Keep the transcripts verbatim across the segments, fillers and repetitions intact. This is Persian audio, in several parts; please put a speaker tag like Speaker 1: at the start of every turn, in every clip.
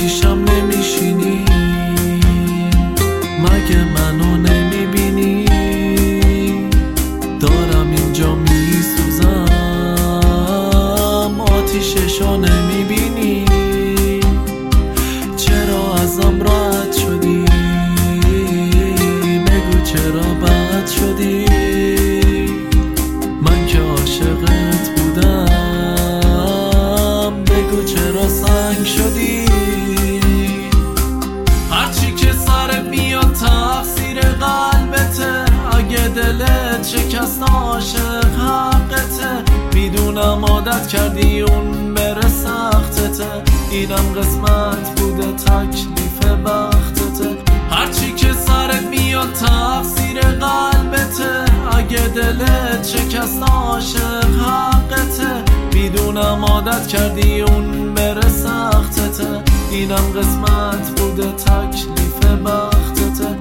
Speaker 1: پیشم نمیشینی؟ مگه منو نمیبینی؟ دارم اینجا میسوزم، آتیششو نمیبینی؟ چرا ازم رد شدی؟ بگو چرا بد شدی؟ من که عاشقت بودم، بگو چرا سنگ شدی؟ هرچی که سرت میاد تقصیر قلبته، اگه دلت شکست عاشق حقته. میدونم عادت کردی اون بره سختته، اینم قسمت بوده تکلیف بختته. هرچی که سرت میاد تقصیر قلبته، اگه دلت شکست عاشق حقته. میدونم عادت کردی اون بره سختته، اینم قسمت بوده تکلیف بختته.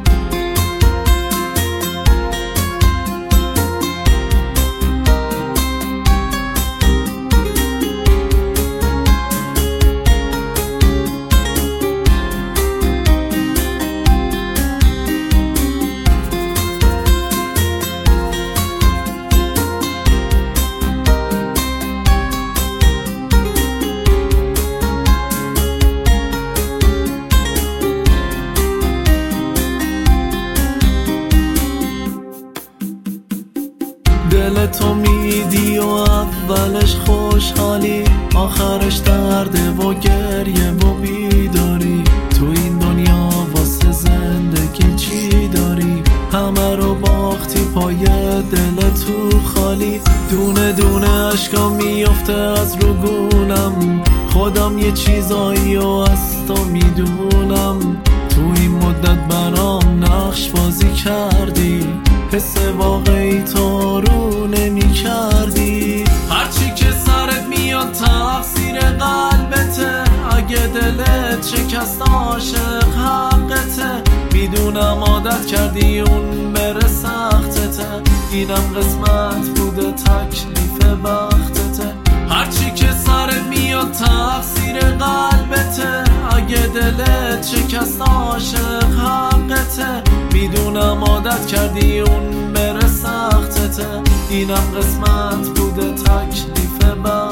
Speaker 1: دلتو میدی و اولش خوشحالی، آخرش درده و گریه و بیداری. تو این دنیا واسه زندگی چی داری؟ همه رو باختی پای دل تو خالی. دونه دونه اشکا میفته از رو گونم، خودم یه چیزایی و از تو میدونم. تو این مدت برام نقش بازی کردی، حس واقعی تو رو نمی کردی. هرچی که سرت میاد تقصیر قلبته، اگه دلت شکست عاشق حقته. میدونم عادت کردی اون بره سختته، اینم قسمت بوده تکلیف بختته. هرچی که سرت میاد تقصیر قلبته، اگه دلت شکست عاشق حقته. میدونم عادت کردی اون بره سختته، اینم قسمت بوده تکلیف بختته.